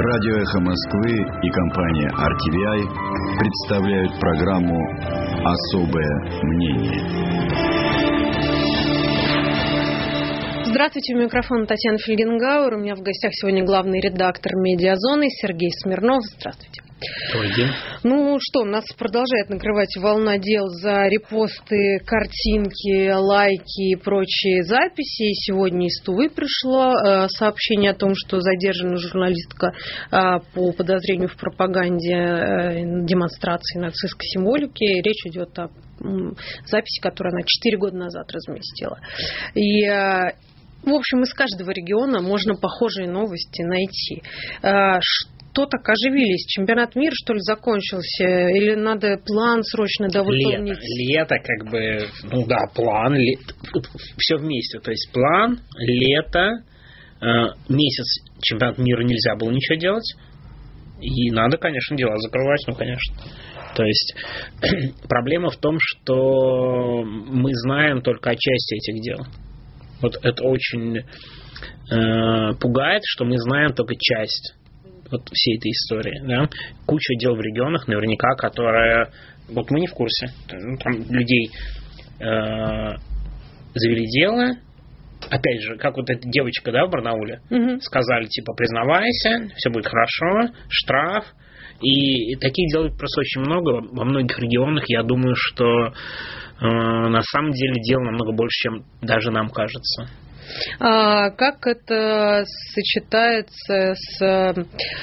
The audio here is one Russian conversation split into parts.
Радио «Эхо Москвы» и компания RTVI представляют программу «Особое мнение». Здравствуйте, у микрофона Татьяна Фельгенгауэр. У меня в гостях сегодня главный редактор «Медиазоны» Сергей Смирнов. Здравствуйте. Добрый день. Ну что, нас продолжает накрывать волна дел за репосты, картинки, лайки и прочие записи. И сегодня из Тувы пришло сообщение о том, что задержана журналистка по подозрению в пропаганде демонстрации нацистской символики. Речь идет о записи, которую она 4 года назад разместила. И в общем, из каждого региона можно похожие новости найти. Что так оживились? Чемпионат мира, что ли, закончился? Или надо план срочно выполнить? Лето, как бы, ну да, план, все вместе. То есть план, лето, месяц чемпионат мира нельзя было ничего делать. И надо, конечно, дела закрывать, ну, конечно. То есть проблема в том, что мы знаем только о части этих дел. Вот это очень пугает, что мы знаем только часть вот всей этой истории. Да? Куча дел в регионах, наверняка, которые... Вот мы не в курсе. Там людей завели дело. Опять же, как вот эта девочка, да, в Барнауле, сказали, типа, признавайся, все будет хорошо, штраф. И таких дел просто очень много. Во многих регионах, я думаю, что на самом деле дел намного больше, чем даже нам кажется. А как это сочетается с...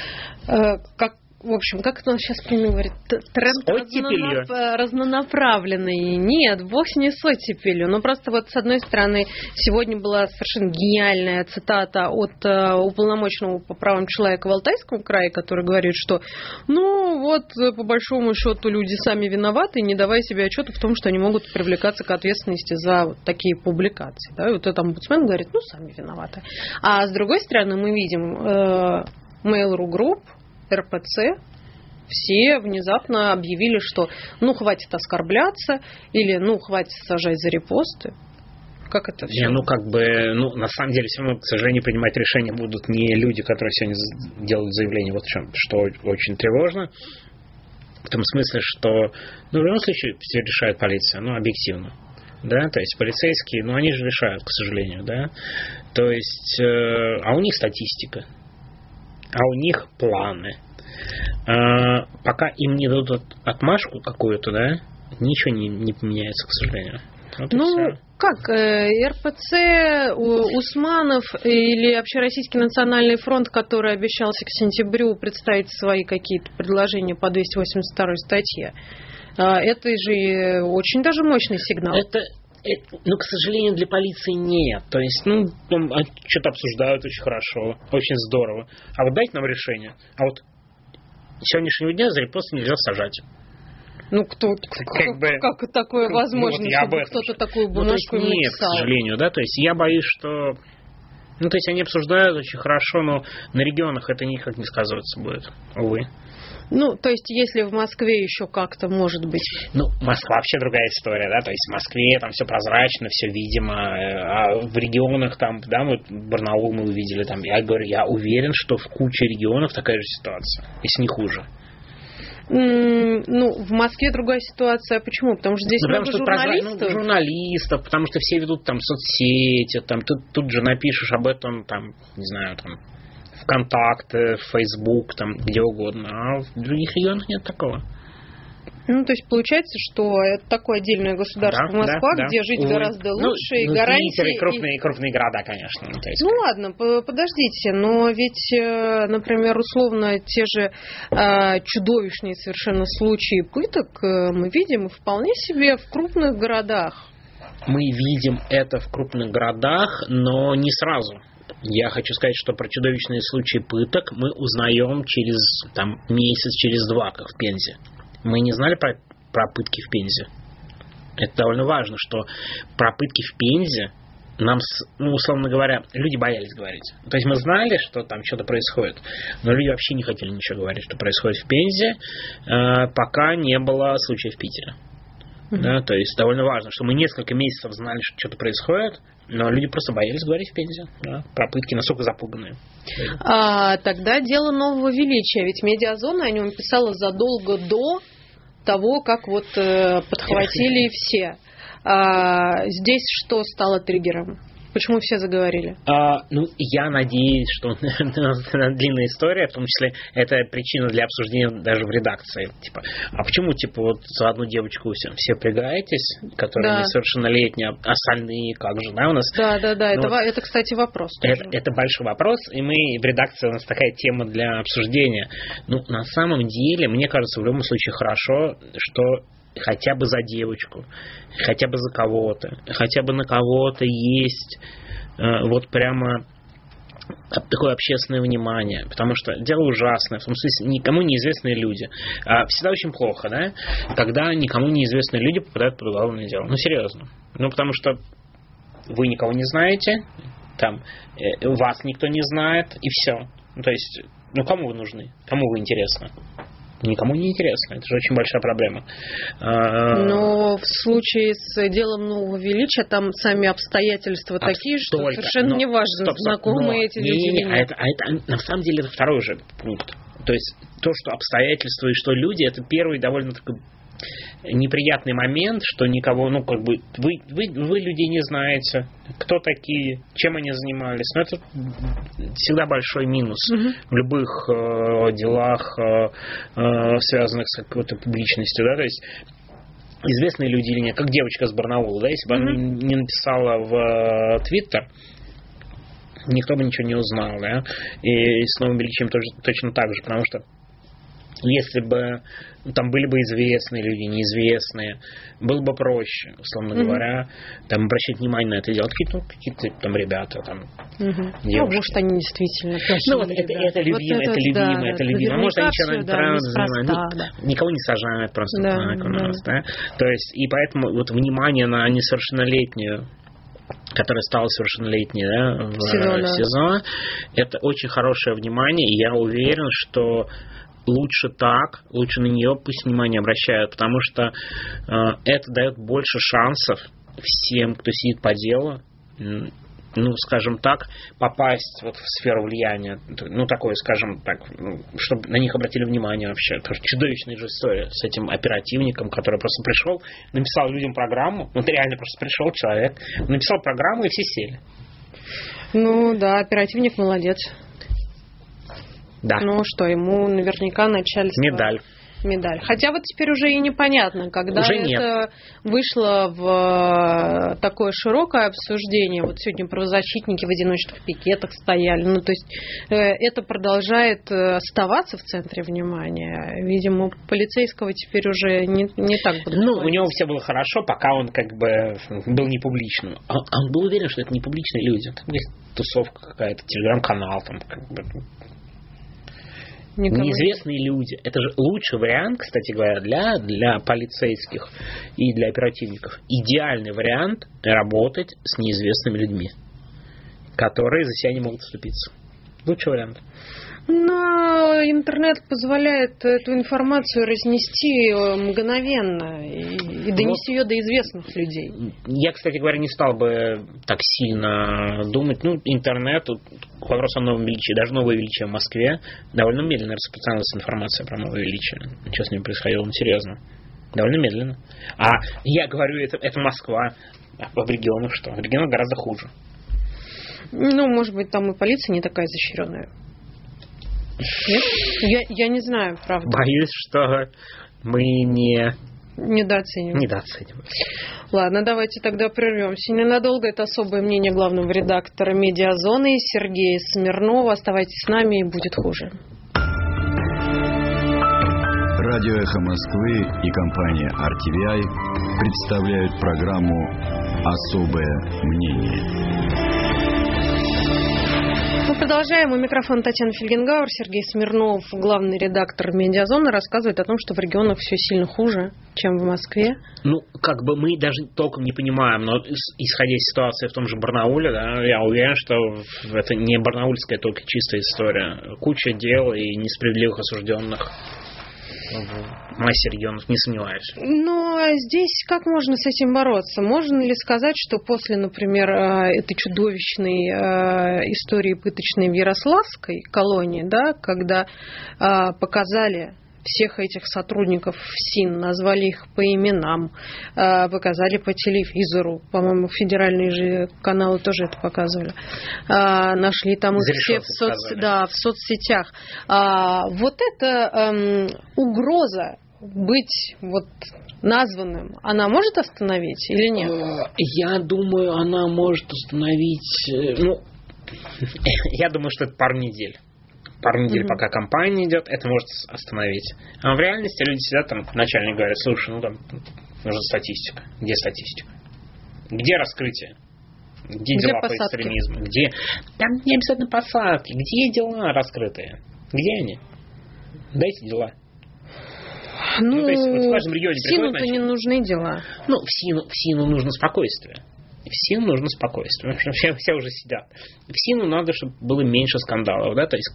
В общем, как это он сейчас примерно говорит? Тренд разнонаправленный. Нет, вовсе не с оттепелью. Но просто вот с одной стороны, сегодня была совершенно гениальная цитата от уполномоченного по правам человека в Алтайском крае, который говорит, что ну вот по большому счету люди сами виноваты, не давая себе отчета в том, что они могут привлекаться к ответственности за вот такие публикации. Да? И вот этот омбудсмен говорит, ну сами виноваты. А с другой стороны мы видим Mail.ru Group, РПЦ, все внезапно объявили, что ну хватит оскорбляться или ну хватит сажать за репосты. Как это все? На самом деле все равно, к сожалению, принимать решения будут не люди, которые сегодня делают заявление, вот что очень тревожно. В том смысле, что в любом случае все решает полиция, объективно. Да, то есть полицейские, они же решают, к сожалению, да. То есть, а у них статистика. А у них планы. Пока им не дадут отмашку какую-то, да, ничего не поменяется, к сожалению. Вот как? РПЦ, Усманов или Общероссийский национальный фронт, который обещался к сентябрю представить свои какие-то предложения по 282 статье, это же очень даже мощный сигнал. К сожалению, для полиции нет. То есть, что-то обсуждают очень хорошо, очень здорово. А вот дайте нам решение. А вот с сегодняшнего дня за репост нельзя сажать. Как такое возможно, чтобы кто-то такую бумажку им написал? Нет, к сожалению, да. То есть, я боюсь, что... то есть, они обсуждают очень хорошо, но на регионах это никак не сказываться будет, увы. То есть, если в Москве еще как-то может быть... Москва вообще другая история, да, то есть в Москве там все прозрачно, все видимо, а в регионах там, да, вот Барнаул мы увидели там, я говорю, я уверен, что в куче регионов такая же ситуация, если не хуже. В Москве другая ситуация. Почему? Потому что здесь много журналистов. Журналистов, потому что все ведут там соцсети, там тут же напишешь об этом, там, не знаю, там, ВКонтакте, Фейсбук, там, где угодно. А в других регионах нет такого. То есть получается, что это такое отдельное государство Москва, где жить гораздо лучше и гарантии... Крупные города, конечно. Ладно, подождите, но ведь, например, условно, те же чудовищные совершенно случаи пыток мы видим и вполне себе в крупных городах. Мы видим это в крупных городах, но не сразу. Я хочу сказать, что про чудовищные случаи пыток мы узнаем через месяц, через два, как в Пензе. Мы не знали про пытки в Пензе. Это довольно важно, что про пытки в Пензе нам, условно говоря, люди боялись говорить. То есть мы знали, что там что-то происходит, но люди вообще не хотели ничего говорить, что происходит в Пензе, пока не было случая в Питере. Да, то есть довольно важно, что мы несколько месяцев знали, что что-то происходит, но люди просто боялись говорить в Пензе. Да, про пытки, насколько запуганные. Тогда дело нового величия. Ведь «Медиазона» о нем писала задолго до того, как подхватили все. Здесь что стало триггером? Почему все заговорили? Я надеюсь, что длинная история, в том числе, это причина для обсуждения даже в редакции. Почему, за одну девочку все впрягаетесь, которая несовершеннолетняя, остальные как же, да, у нас? Да, это, кстати, вопрос. Это большой вопрос, и мы в редакции, у нас такая тема для обсуждения. На самом деле, мне кажется, в любом случае хорошо, что хотя бы за девочку, хотя бы за кого-то, хотя бы на кого-то есть прямо такое общественное внимание, потому что дело ужасное, в том смысле, никому неизвестные люди. Всегда очень плохо, да, когда никому неизвестные люди попадают под уголовное дело. Серьезно. Потому что вы никого не знаете, вас никто не знает, и все. То есть, кому вы нужны? Кому вы интересны? Никому не интересно. Это же очень большая проблема. Но в случае с делом нового величия там сами обстоятельства такие, что совершенно не важно, знакомые эти люди. Это на самом деле это второй же пункт. То есть то, что обстоятельства и что люди, это первый довольно такой неприятный момент, что никого, вы людей не знаете, кто такие, чем они занимались. Но это всегда большой минус в любых делах, связанных с какой-то публичностью, да, то есть известные люди или нет, как девочка с Барнаула, да, если бы она не написала в Твиттер, никто бы ничего не узнал, да, и с новым величием тоже точно так же, потому что если бы там были бы известные люди, неизвестные, было бы проще, условно говоря, обращать внимание на это дело. Какие-то там ребята, девушки. Может, они действительно плохие. Это любимо. Может, они что-то занимают. Никого не сажают просто так у нас, да. То есть, и поэтому внимание на несовершеннолетнюю, которая стала совершеннолетней, да, в сезон, это очень хорошее внимание, и я уверен, что лучше на нее пусть внимание обращают, потому что это дает больше шансов всем, кто сидит по делу, скажем так, попасть в сферу влияния, такое, скажем так, чтобы на них обратили внимание вообще. Это чудовищная же история с этим оперативником, который просто пришел, написал людям программу, реально просто пришел человек, написал программу, и все сели. Оперативник молодец. Да. Ему наверняка начальство... Медаль. Хотя теперь уже и непонятно, когда уже это вышло в такое широкое обсуждение. Сегодня правозащитники в одиночных пикетах стояли. То есть это продолжает оставаться в центре внимания. Видимо, полицейского теперь уже не так будут. У него все было хорошо, пока он был не публичным. Он был уверен, что это не публичные люди. Там есть тусовка какая-то, телеграм-канал, неизвестные люди. Это же лучший вариант, кстати говоря, для полицейских и для оперативников. Идеальный вариант работать с неизвестными людьми, которые за себя не могут вступиться. Лучший вариант. Но интернет позволяет эту информацию разнести мгновенно и донести ее до известных людей. Я, кстати говоря, не стал бы так сильно думать. Интернет, вопрос о новом величии, даже новое величие в Москве, довольно медленно распространялась информация про новое величие. Что с ним происходило? Серьезно. Довольно медленно. А я говорю, это Москва. А в регионах что? В регионах гораздо хуже. Может быть, там и полиция не такая изощренная. Нет? Я не знаю, правда. Боюсь, что мы недооцениваем. Ладно, давайте тогда прервемся ненадолго. Это особое мнение главного редактора «Медиазоны» Сергея Смирнова. Оставайтесь с нами, и будет хуже. Радио «Эхо Москвы» и компания RTVI представляют программу «Особое мнение». Мы продолжаем. У микрофона Татьяна Фельгенгауэр. Сергей Смирнов, главный редактор «Медиазоны», рассказывает о том, что в регионах все сильно хуже, чем в Москве. Мы даже толком не понимаем, но исходя из ситуации в том же Барнауле, да, я уверен, что это не барнаульская только чистая история. Куча дел и несправедливых осужденных. в массе регионов, не сомневаюсь. Но здесь как можно с этим бороться? Можно ли сказать, что после, например, этой чудовищной истории пыточной в Ярославской колонии, да, когда показали всех этих сотрудников ФСИН, назвали их по именам, показали по телевизору, по-моему, федеральные же каналы тоже это показывали, нашли там их все в соцсетях. Вот эта угроза быть вот названным, она может остановить или нет? Я думаю, она может остановить... я думаю, что это пару недель. Пару недель, пока кампания идет, это может остановить. А в реальности люди сидят там, начальник говорит: слушай, там нужна статистика. Где статистика? Где раскрытие? Где дела по экстремизму? Где? Там не обязательно посадки. Где дела раскрытые? Где они? Дайте дела. То есть, вот в каждом регионе ФСИНу-то не нужны дела. ФСИНу нужно спокойствие. ФСИНу нужно спокойствие. Все уже сидят. ФСИНу надо, чтобы было меньше скандалов. Да? То есть,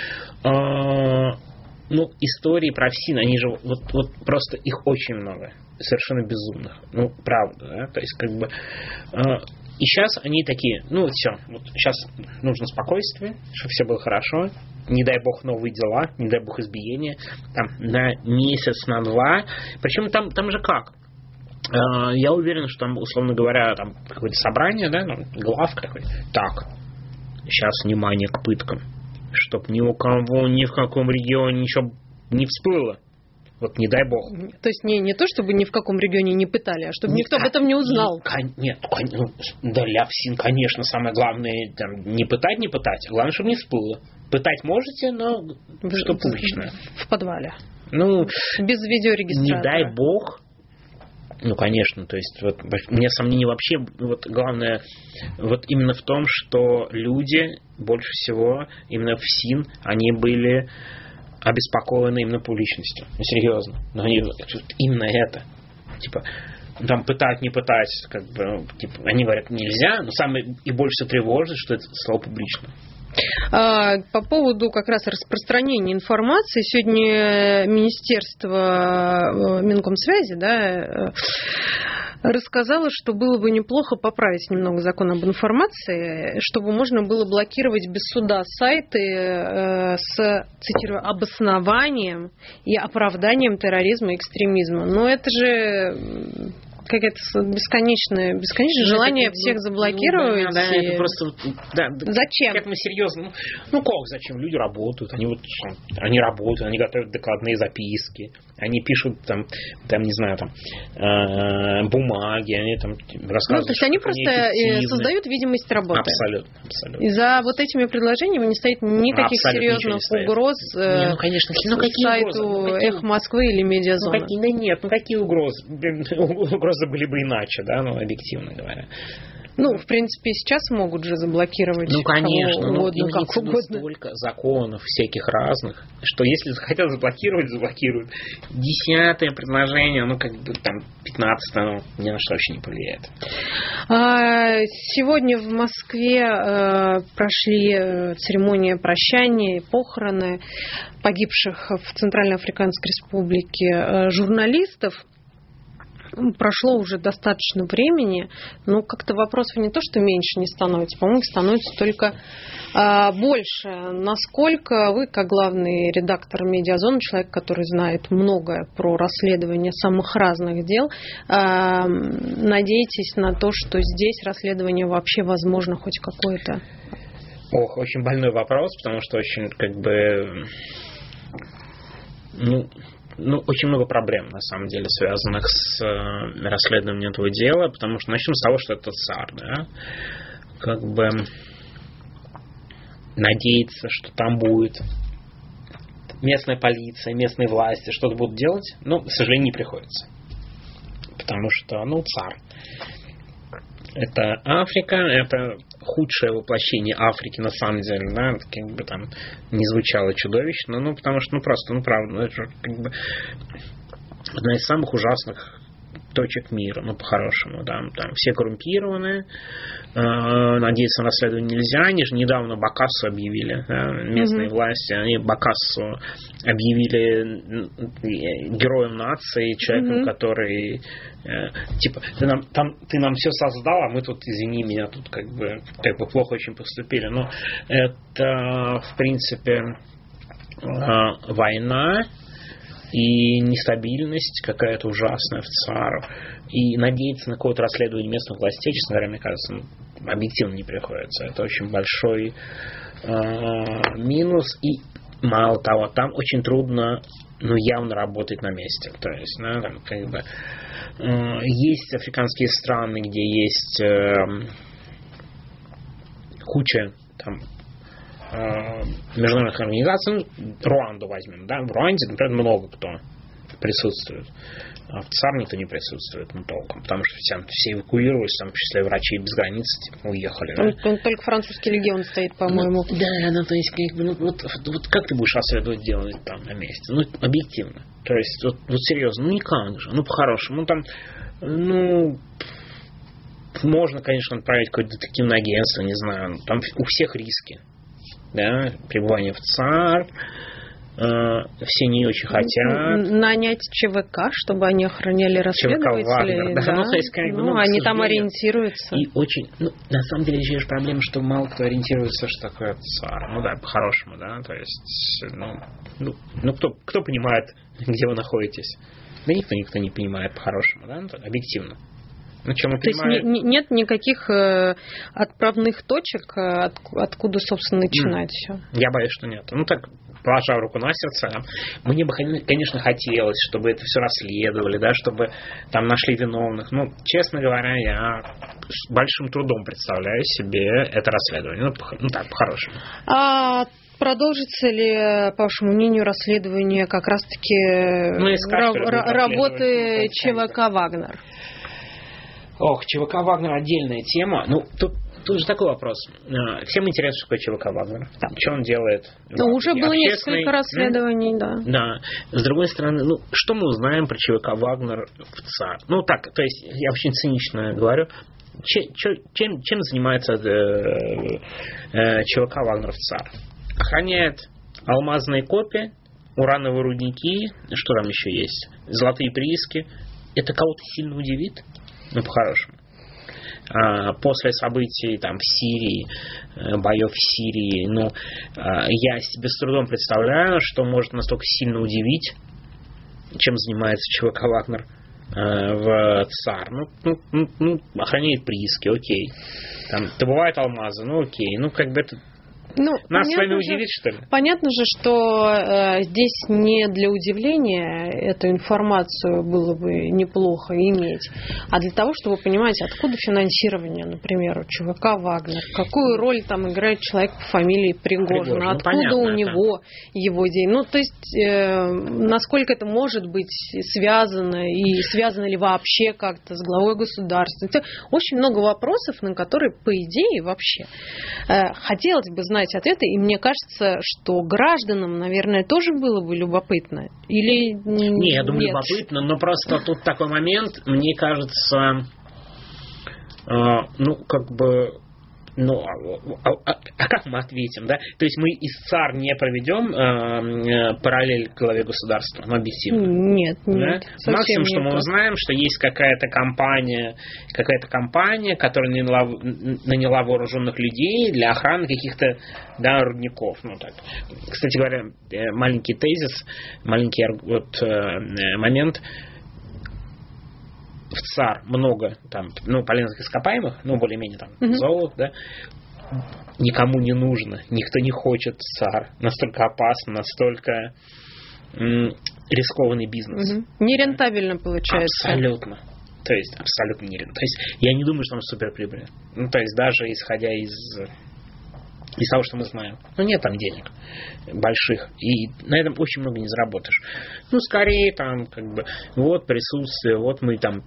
истории про ФСИН, они же вот просто их очень много. Совершенно безумных. Правда. Да? То есть, и сейчас они такие, все, сейчас нужно спокойствие, чтобы все было хорошо. Не дай бог новые дела, не дай бог избиения. Там на месяц, на два. Причем там же как? Я уверен, что там, условно говоря, там какое-то собрание, да, глав какой-то. Так, сейчас внимание к пыткам. Чтоб ни у кого, ни в каком регионе ничего не всплыло. Вот не дай бог. То есть не то, чтобы ни в каком регионе не пытали, а чтобы никто об этом не узнал. Нет, для ФСИН, конечно, самое главное не пытать, а главное, чтобы не всплыло. Пытать можете, но что публично. В подвале. Без видеорегистратора. Не дай бог. Конечно, то есть у меня сомнений вообще, главное, именно в том, что люди больше всего, именно в ФСИН, они были обеспокоены именно публичностью. Серьезно. Но они именно это. Там пытать, не пытать, они говорят, нельзя, но самое и больше всего тревожит, что это стало публично. По поводу как раз распространения информации, сегодня Министерство Минкомсвязи, рассказала, что было бы неплохо поправить немного закон об информации, чтобы можно было блокировать без суда сайты с, цитирую, обоснованием и оправданием терроризма и экстремизма. Но это же какое-то бесконечное желание всех заблокировать. Это просто... Зачем? Это мы серьезно. Зачем? Люди работают, они работают, они готовят докладные записки, они пишут не знаю, бумаги, они рассказывают. То есть они просто создают видимость работы. Абсолютно. И за вот этими предложениями не стоит никаких серьезных угроз сайту «Эхо Москвы» или «Медиазона». Нет, какие угрозы? Угрозы были бы иначе, объективно говоря. В принципе, сейчас могут же заблокировать. Конечно, кого угодно, как угодно. Столько законов всяких разных, что если захотят заблокировать, заблокируют. 10-е предложение, 15-е, ни на что вообще не повлияет. Сегодня в Москве прошли церемония прощания и похороны погибших в Центральноафриканской Республике журналистов. Прошло уже достаточно времени, но как-то вопросов не то, что меньше не становится, по-моему, становится только больше. Насколько вы, как главный редактор «Медиазоны», человек, который знает многое про расследование самых разных дел, надеетесь на то, что здесь расследование вообще возможно хоть какое-то? Очень больной вопрос, потому что очень очень много проблем, на самом деле, связанных с расследованием этого дела, потому что начнем с того, что это ЦАР, надеяться, что там будет местная полиция, местные власти что-то будут делать, к сожалению, не приходится. Потому что, ЦАР. Это Африка, это худшее воплощение Африки, на самом деле, не звучало чудовищно, потому что, правда, это одна из самых ужасных точек мира, ну, по-хорошему, да, там все коррумпированы, надеяться на расследование нельзя. Они же недавно Бокассу объявили, да, местные власти, они Бокассу объявили героем нации, человеком, который типа, ты нам все создал, а мы тут, извини меня, тут как бы плохо очень поступили. Но это, в принципе, война и нестабильность какая-то ужасная в ЦАР. И надеяться на какое-то расследование местных властей, честно говоря, мне кажется, объективно не приходится. Это очень большой минус. И мало того, там очень трудно, ну, явно работать на месте. То есть, ну, там, как бы, есть африканские страны, где есть куча там международных организаций. Руанду возьмем, да? В Руанде, например, много кто присутствует. А в ЦАР никто не присутствует, ну, толком, потому что все эвакуировались, там, в числе врачей без границ, типа, уехали. Да? Только французский легион стоит, по-моему. Ну, да, ну, то есть, как бы, вот как ты будешь расследовать дело там на месте? Ну, объективно. То есть, вот серьезно, ну, никак же, ну, по-хорошему, ну, там, ну, можно, конечно, отправить какое-то детективное агентство, не знаю, там у всех риски, да, пребывание в ЦАР, все не очень хотят. Нанять ЧВК, чтобы они охраняли расследователей. Да. Да. То есть, как бы, они там ориентируются. И очень, ну, на самом деле, еще есть проблема, что мало кто ориентируется, что такое ЦАР. Ну да, по-хорошему, да. То есть, ну кто понимает, где вы находитесь? Да никто не понимает по-хорошему, да, объективно. Ну, чем то есть нет никаких отправных точек, откуда, собственно, начинать все? Я боюсь, что нет. Ну, так, положа руку на сердце, мне бы, конечно, хотелось, чтобы это все расследовали, да, чтобы там нашли виновных. Ну, честно говоря, я с большим трудом представляю себе это расследование. Ну так, по-хорошему. А продолжится ли, по вашему мнению, расследование как раз-таки работы ЧВК «Вагнер»? Ох, ЧВК «Вагнер» отдельная тема. Ну, тут же такой вопрос. Всем интересно, что такое ЧВК «Вагнер». Что он делает? Ну, уже было несколько расследований, да. Да. С другой стороны, ну, что мы узнаем про ЧВК «Вагнер» в ЦАР? Ну, так, то есть, я очень цинично говорю. Чем занимается ЧВК «Вагнер» в ЦАР? Охраняет алмазные копи, урановые рудники, что там еще есть? Золотые прииски. Это кого-то сильно удивит? Ну, по-хорошему. После событий там в Сирии, боев в Сирии, ну, я себе с трудом представляю, что может настолько сильно удивить, чем занимается ЧВК «Вагнер» в ЦАР. Ну, охраняет прииски, окей. Там добывает алмазы, ну, окей. Ну, как бы это... Ну, нас с вами удивит, что ли? Понятно же, что здесь не для удивления эту информацию было бы неплохо иметь, а для того, чтобы понимать, откуда финансирование, например, у ЧВК «Вагнер», какую роль там играет человек по фамилии Пригожин, откуда понятно, у него его деньги. Ну, то есть, насколько это может быть связано, и связано ли вообще как-то с главой государства. Это очень много вопросов, на которые, по идее, вообще хотелось бы знать ответы, и мне кажется, что гражданам, наверное, тоже было бы любопытно. Или не, я думаю, любопытно, но просто тут такой момент, мне кажется, ну, как бы, ну, как мы ответим, да? То есть мы из ЦАР не проведем параллель к главе государства, ну, объективно. Нет, да? Максимум, что мы узнаем, что есть какая-то компания, которая наняла вооруженных людей для охраны каких-то, да, рудников. Ну, так. Кстати говоря, маленький тезис, маленький момент. В ЦАР много там, ну, полезных ископаемых, ну, более-менее там золото, да, никому не нужно, никто не хочет в ЦАР. Настолько опасно, настолько рискованный бизнес. Нерентабельно получается. Абсолютно. То есть, абсолютно нерентабельно. То есть, я не думаю, что там суперприбыль. Ну, то есть, даже исходя из того, что мы знаем. Ну, нет там денег больших. И на этом очень много не заработаешь. Ну, скорее, там, как бы, вот присутствие, вот мы там...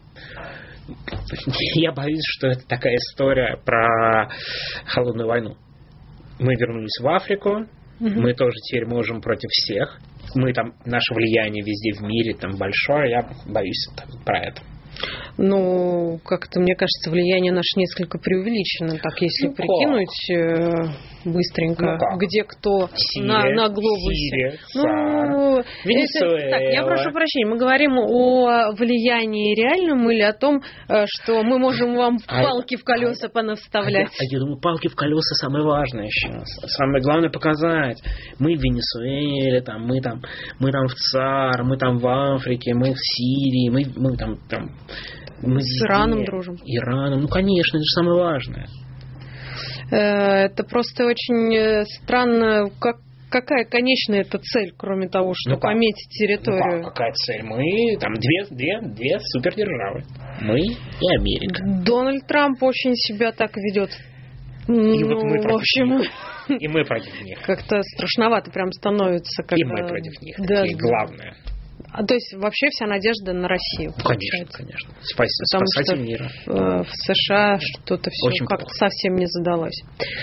Я боюсь, что это такая история про холодную войну. Мы вернулись в Африку, мы тоже теперь можем против всех. Мы там, наше влияние везде в мире там большое. Я боюсь про это. Ну, как-то, мне кажется, влияние наше несколько преувеличено. Так, если прикинуть быстренько, где кто Сирия, на глобусе. Сирия, ЦАР, Венесуэла. Так, я прошу прощения, мы говорим о влиянии реальном или о том, что мы можем вам палки в колеса понаставлять? Я думаю, палки в колеса самое важное сейчас. Самое главное показать. Мы в Венесуэле, мы там в ЦАР, мы там в Африке, мы в Сирии, мы там мы с Ираном дружим. Ираном, конечно, это же самое важное. Это просто очень странно, какая конечная эта цель, кроме того, что пометить территорию? Какая цель? Мы там две супердержавы. Мы и Америка. Дональд Трамп очень себя так ведет. И вот мы в общем, и мы против них. Как-то страшновато прям становится. И мы против них. Да. Главное. То есть вообще вся надежда на Россию. Конечно. Спасатель мира. В США что-то все как-то совсем не задалось.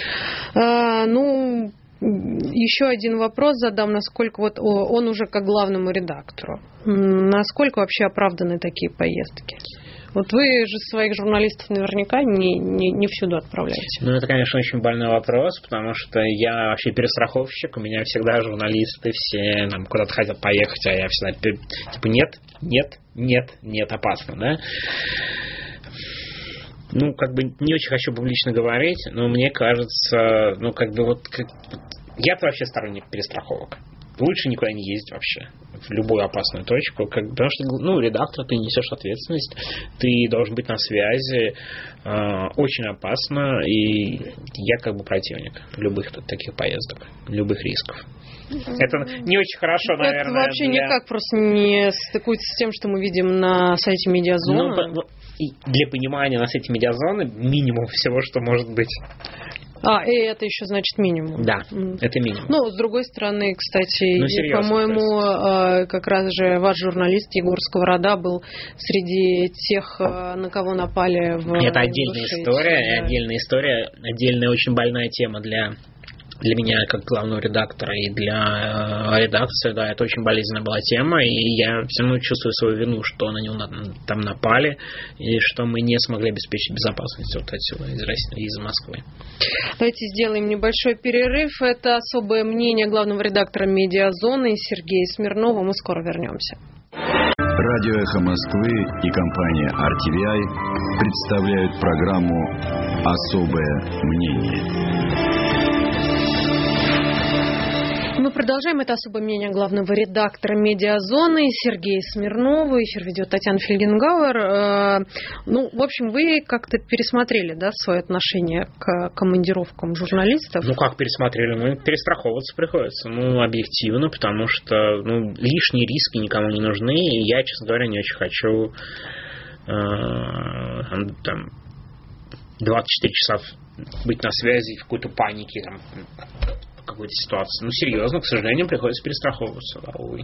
Еще один вопрос задам, насколько он уже как главному редактору. Насколько вообще оправданы такие поездки? Вот вы же своих журналистов наверняка не всюду отправляете. Это, конечно, очень больной вопрос, потому что я вообще перестраховщик, у меня всегда журналисты все куда-то хотят поехать, а я всегда нет, опасно, да? Не очень хочу публично говорить, но мне кажется, я-то вообще сторонник перестраховок. Лучше никуда не ездить вообще в любую опасную точку, потому что, редактор, ты несешь ответственность, ты должен быть на связи, очень опасно, и я противник любых таких поездок, любых рисков. Это не очень хорошо, наверное. Это вообще никак просто не стыкуется с тем, что мы видим на сайте Медиазона. Для понимания на сайте Медиазона минимум всего, что может быть. И это еще значит минимум. Да, это минимум. С другой стороны, кстати, по-моему, как раз же ваш журналист Егор Сковорода был среди тех, на кого напали в Это отдельная история, отдельная очень больная тема для меня, как главного редактора, и для редакции, да, это очень болезненная была тема, и я все равно чувствую свою вину, что на него там напали, и что мы не смогли обеспечить безопасность отсюда, из Москвы. Давайте сделаем небольшой перерыв. Это особое мнение главного редактора «Медиазоны» Сергея Смирнова. Мы скоро вернемся. Радио «Эхо Москвы» и компания RTVI представляют программу «Особое мнение». Мы продолжаем. Это особое мнение главного редактора «Медиазоны» Сергея Смирнова. Эфир ведет Татьяна Фельгенгауэр. В общем, вы как-то пересмотрели, да, свое отношение к командировкам журналистов? Как пересмотрели? Перестраховываться приходится. Объективно, потому что лишние риски никому не нужны. И я, честно говоря, не очень хочу 24 часа быть на связи в какой-то панике, какой-то ситуации. Серьезно, к сожалению, приходится перестраховываться, увы.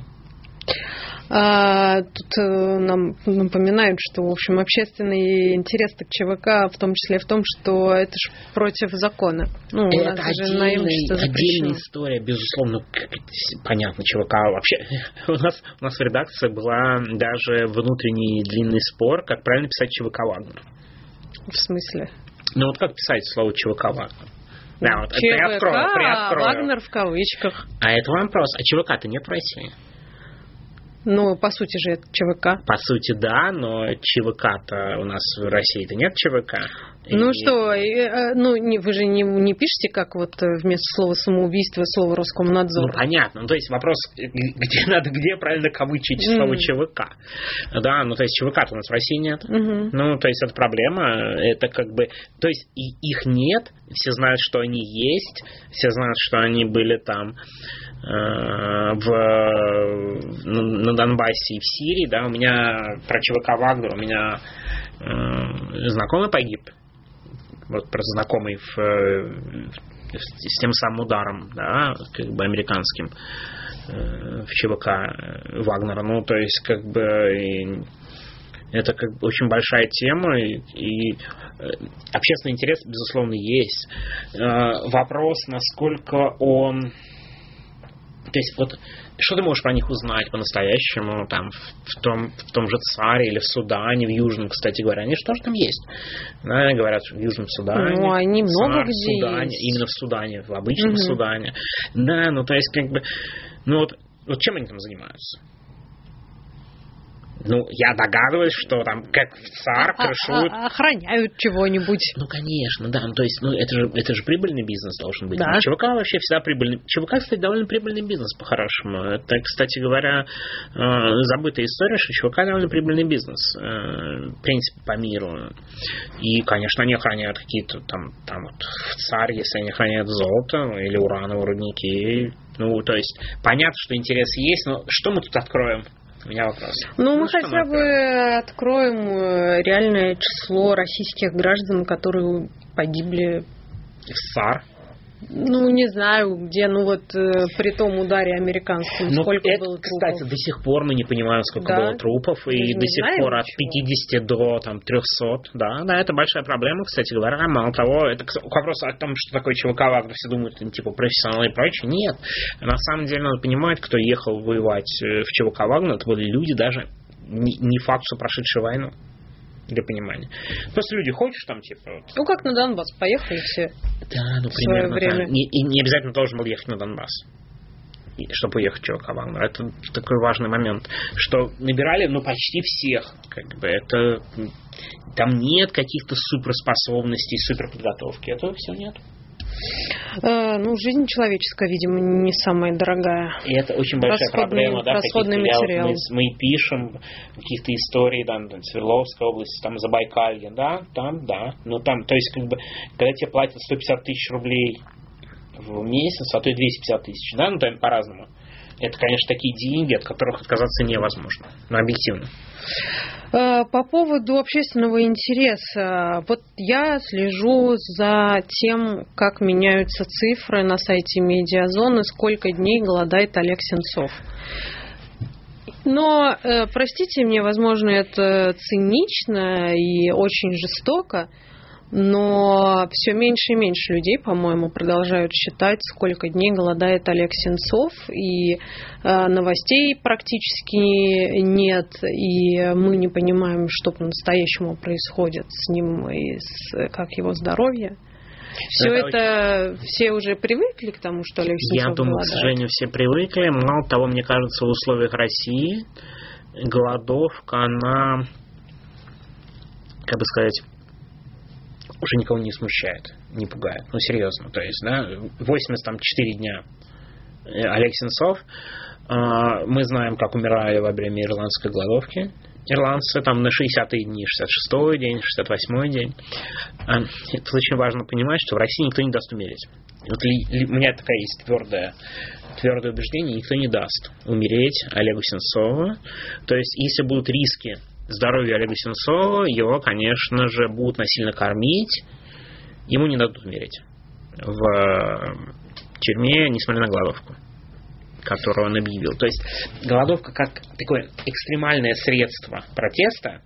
Тут нам напоминают, что, в общем, общественный интерес к ЧВК, в том числе в том, что это же против закона. Это отдельная история, безусловно, понятно, ЧВК вообще. У нас в редакции была даже внутренний длинный спор, как правильно писать ЧВК «Вагнер». В смысле? Как писать слово ЧВК «Вагнер»? Да, ЧВК, Вагнер в кавычках. А это вопрос. А ЧВК-то нет в России? По сути же это ЧВК. По сути, да, но ЧВК-то у нас в России-то нет ЧВК. Вы же не пишете, как вместо слова «самоубийство» слово «Роскомнадзор». Понятно. То есть вопрос, где правильно кавычить слово ЧВК. Да, то есть ЧВК-то у нас в России нет. То есть это проблема. Это то есть их нет. Все знают, что они есть. Все знают, что они были там на Донбассе и в Сирии. Да, у меня про ЧВК «Вагнер» у меня знакомый погиб. Просто знакомый с тем самым ударом, да, американским в ЧВК Вагнера. То есть это очень большая тема, и общественный интерес, безусловно, есть. Вопрос, насколько он То есть, вот, что ты можешь про них узнать по-настоящему, там, в том же ЦАРе или в Судане, в Южном, кстати говоря, они же тоже там есть. Да, говорят, в Южном Судане. Ну, они много ЦАР, где Судане, есть. именно в Судане, в обычном Судане. Да, ну, то есть, как бы, ну, вот чем они там занимаются? Ну, я догадываюсь, что там, как в ЦАР, крышуют... Охраняют чего-нибудь. Ну, конечно, да. Ну, то есть, ну, это же прибыльный бизнес должен быть. Да. Ну, ЧВК вообще всегда прибыльный. ЧВК, кстати, довольно прибыльный бизнес, по-хорошему. Это, кстати говоря, забытая история, что ЧВК довольно прибыльный бизнес. В принципе, по миру. И, конечно, они охраняют какие-то там вот в ЦАР, если они охраняют золото или урановые рудники. Ну, то есть, понятно, что интерес есть, но что мы тут откроем? У меня вопрос. Ну, мы хотя бы откроем реальное число российских граждан, которые погибли в САР. Ну, не знаю, где, ну вот при том ударе американском, сколько было трупов. Кстати, до сих пор мы не понимаем, сколько было трупов, и до сих пор от 50 до 300. Да, это большая проблема, кстати говоря. Мало того, это вопрос о том, что такое ЧВК Вагнер, все думают, типа, профессионалы и прочее. Нет. На самом деле, надо понимать, кто ехал воевать в ЧВК Вагнер, это были люди даже не факт, что прошедшие войну. Для понимания. Просто люди, хочешь там, типа... Вот... Ну, как на Донбасс, поехали все. Да, ну, примерно так. И не обязательно должен был ехать на Донбасс, чтобы уехать в ЧВК Вагнер. Это такой важный момент, что набирали, ну, почти всех. Как бы это... Там нет каких-то суперспособностей, суперподготовки. Этого всего нет. Ну, жизнь человеческая, видимо, не самая дорогая. И это очень большая проблема, да, расходный материал. Мы пишем каких-то историй, там, Свердловской области, там, Забайкалье, да, там, да. Ну, там, то есть, как бы, когда тебе платят 150 тысяч рублей в месяц, а то и 250 тысяч, да, ну, там, по-разному. Это, конечно, такие деньги, от которых отказаться невозможно, но объективно. По поводу общественного интереса. Вот я слежу за тем, как меняются цифры на сайте Медиазоны, сколько дней голодает Олег Сенцов. Но, простите мне, возможно, это цинично и очень жестоко, но все меньше и меньше людей, по-моему, продолжают считать, сколько дней голодает Олег Сенцов, и новостей практически нет, и мы не понимаем, что по-настоящему происходит с ним и как его здоровье. Все уже привыкли к тому, что Олег Сенцов голодает? Я думаю, к сожалению, все привыкли. Мало того, мне кажется, в условиях России голодовка, она, как бы сказать, уже никого не смущает, не пугает. Ну, серьезно. То есть, да, 84 дня Олег Сенцов. Мы знаем, как умирали во время ирландской голодовки. Ирландцы там на 60-е дни, 66-й день, 68-й день. Это очень важно понимать, что в России никто не даст умереть. Вот у меня такая есть твердое убеждение, никто не даст умереть Олегу Сенцову. То есть, если будут риски здоровью Олега Сенцова, его, конечно же, будут насильно кормить, ему не дадут умереть в тюрьме, несмотря на голодовку, которую он объявил. То есть голодовка как такое экстремальное средство протеста,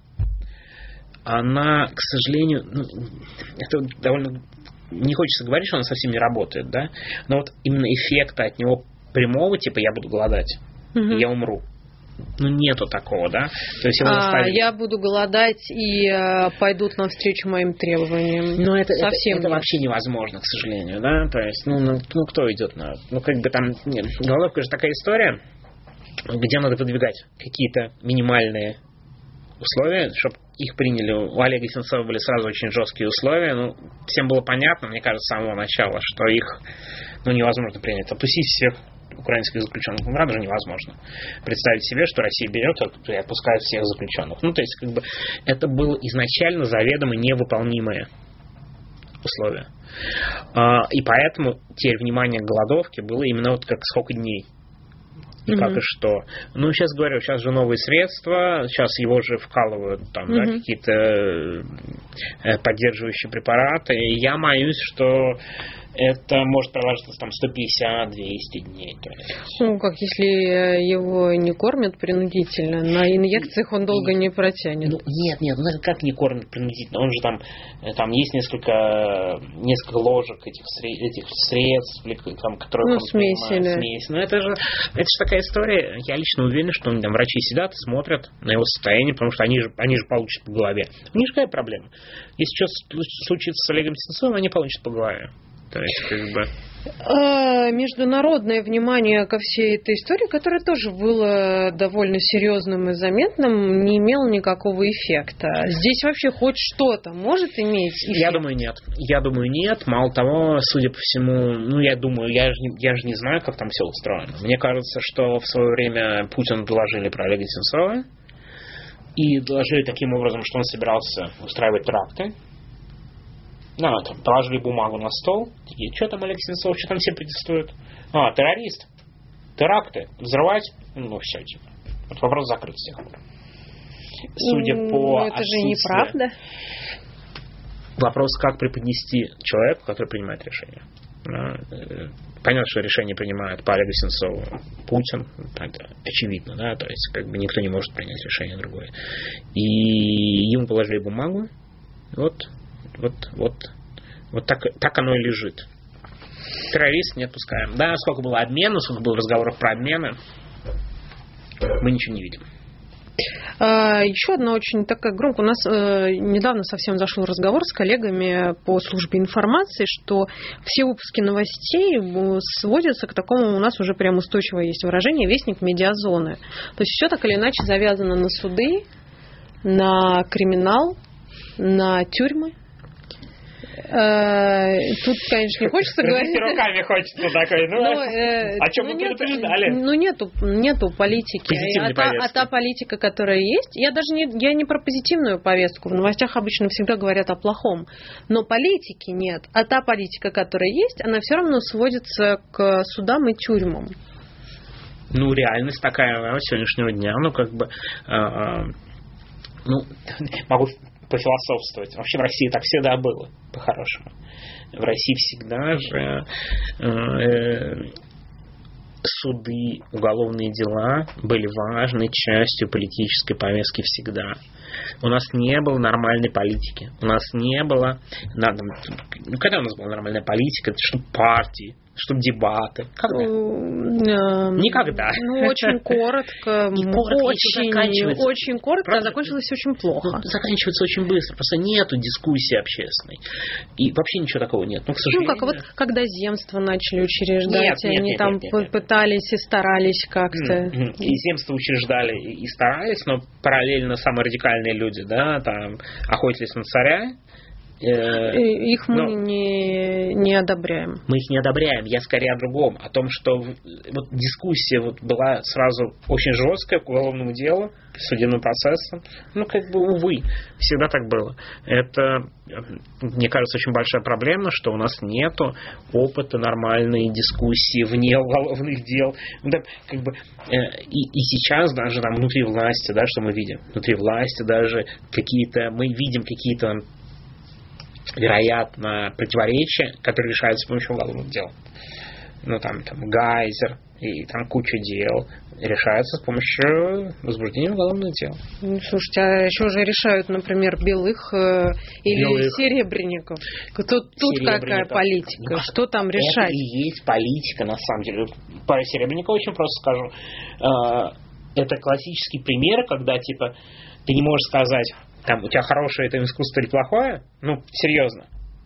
она, к сожалению, это довольно... Не хочется говорить, что она совсем не работает, да? Но вот именно эффекта от него прямого, типа я буду голодать, и я умру. Ну, нету такого, да? То есть его заставили... Я буду голодать и пойдут навстречу моим требованиям. Но это вообще невозможно, к сожалению, да? То есть, кто идет на... Ну, как бы там... Нет, голодовка же такая история, где надо выдвигать какие-то минимальные условия, чтобы их приняли. У Олега Сенцова были сразу очень жесткие условия. Ну, всем было понятно, мне кажется, с самого начала, что их невозможно принять. Отпустить всех украинских заключенных. Ну, правда же невозможно представить себе, что Россия берет и отпускает всех заключенных. Ну, то есть, как бы, это было изначально заведомо невыполнимое условие. И поэтому теперь внимание к голодовке было именно вот как сколько дней. И как и что. Ну, сейчас говорю, сейчас же новые средства, сейчас его же вкалывают там, да, какие-то поддерживающие препараты. И я боюсь, что это может продолжаться там 150-200 дней. Ну, как если его не кормят принудительно, на инъекциях он долго не протянет. Ну, нет, как не кормят принудительно? Он же там есть несколько ложек этих средств, там, которые смесь. Но это же такая история. Я лично уверен, что там врачи сидят, смотрят на его состояние, потому что они же получат по голове. У них же какая проблема? Если что случится с Олегом Сенцовым, они получат по голове. То есть, международное внимание ко всей этой истории, которая тоже была довольно серьезным и заметным, не имело никакого эффекта. Здесь вообще хоть что-то может иметь эффект? Я думаю, нет. Мало того, судя по всему, я же не знаю, как там все устроено. Мне кажется, что в свое время Путину доложили про Олега Сенцова и доложили таким образом, что он собирался устраивать теракты. Положили бумагу на стол. Такие, что там Олег Сенцов, что там все протестуют? Террорист. Теракты. Взрывать. Все, типа. Вот вопрос закрыт с тех пор. Судя по это же неправда. Вопрос, как преподнести человеку, который принимает решение. Понятно, что решение принимает по Олегу Сенцову Путин. Это очевидно, да? То есть, никто не может принять решение другое. И ему положили бумагу. Вот так оно и лежит. Террорист не отпускаем. Да, сколько было обменов, сколько было разговоров про обмены, мы ничего не видим. Еще одна очень такая громкая. У нас недавно совсем зашел разговор с коллегами по службе информации, что все выпуски новостей сводятся к такому, у нас уже прям устойчивое есть выражение, вестник медиазоны. То есть все так или иначе завязано на суды, на криминал, на тюрьмы. Тут, конечно, не хочется говорить. Руками хочется такой. О чем мы предупреждали? Нету политики. А та политика, которая есть, я не про позитивную повестку. В новостях обычно всегда говорят о плохом. Но политики нет. А та политика, которая есть, она все равно сводится к судам и тюрьмам. Реальность такая сегодняшнего дня. Могу пофилософствовать. Вообще в России так всегда было, по-хорошему. В России всегда же суды, уголовные дела были важной частью политической повестки всегда. У нас не было нормальной политики. У нас не было... Когда у нас была нормальная политика? Чтобы партии, чтобы дебаты. Когда? Никогда. Очень коротко. Очень коротко, а закончилось очень плохо. Заканчивается очень быстро. Просто нету дискуссии общественной. И вообще ничего такого нет. К сожалению. Когда земства начали учреждать, они там пытались и старались как-то. И земства учреждали и старались, но параллельно самые радикальные люди, там охотились на царя. Их мы не одобряем. Мы их не одобряем. Я скорее о другом. О том, что дискуссия была сразу очень жесткая к уголовному делу, к судебным процессам. Увы, всегда так было. Это, мне кажется, очень большая проблема, что у нас нету опыта нормальной дискуссии вне уголовных дел. И сейчас даже внутри власти, что мы видим? Внутри власти даже мы видим какие-то вероятно, противоречия, которые решаются с помощью уголовных дел. Там Гайзер и там куча дел решаются с помощью возбуждения уголовных дел. Слушайте, а еще же решают, например, белых или серебряников. Тут какая политика? Что там решать? Это и есть политика, на самом деле. Про серебряника очень просто скажу. Это классический пример, когда, ты не можешь сказать, у тебя хорошее это искусство или плохое? Серьезно.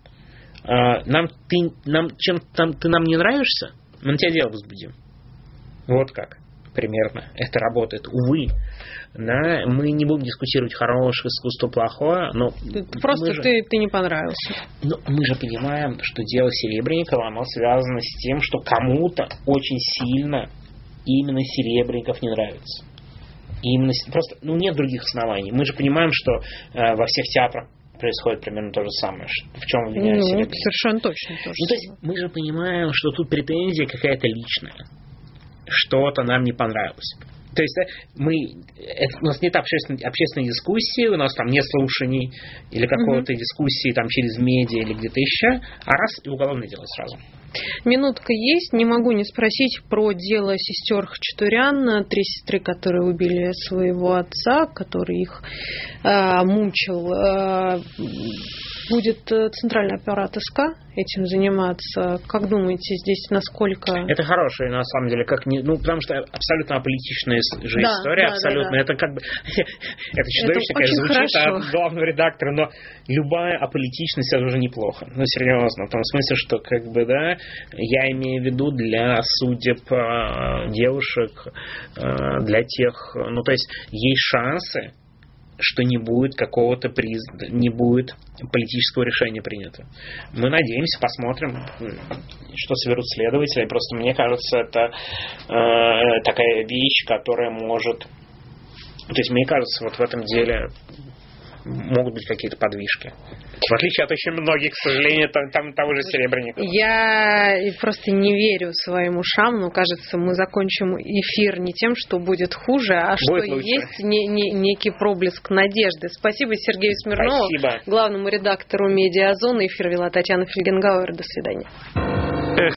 Ты нам не нравишься? Мы на тебя дело возбудим. Вот как примерно это работает. Увы. Мы не будем дискутировать хорошее искусство, плохое, но... Просто ты не понравился. Но мы же понимаем, что дело Серебренникова, оно связано с тем, что кому-то очень сильно именно Серебренников не нравится. Просто нет других оснований. Мы же понимаем, что во всех театрах происходит примерно то же самое. В чем обвиняют Серебренникова? Совершенно точно. То есть мы же понимаем, что тут претензия какая-то личная. Что-то нам не понравилось. То есть у нас нет общественной дискуссии, у нас там нет слушаний или какой-то дискуссии там через медиа или где-то еще, а раз и уголовное дело сразу. Минутка есть. Не могу не спросить про дело сестер Хачатурян, 3 сестры, которые убили своего отца, который их мучил. Будет центральный аппарат СК этим заниматься? Как думаете, здесь насколько... Это хорошая, на самом деле, потому что абсолютно аполитичная же история, абсолютно. Да. Это как бы... Это чудовищно, конечно, звучит от главного редактора, но любая аполитичность, это уже неплохо. Ну, серьезно. В том смысле, что, как бы, да, я имею в виду для судеб девушек, для тех... Ну, то есть, есть шансы, что не будет не будет политического решения принято. Мы надеемся, посмотрим, что соберут следователи. Просто мне кажется, это такая вещь, которая может... То есть, мне кажется, вот в этом деле могут быть какие-то подвижки. В отличие от очень многих, к сожалению, там того же Серебренникова. Я просто не верю своим ушам, но, кажется, мы закончим эфир не тем, что будет хуже, а будет что лучше. Есть некий проблеск надежды. Спасибо Сергею Смирнову, главному редактору «Медиазоны». Эфир вела Татьяна Фельгенгауэр. До свидания.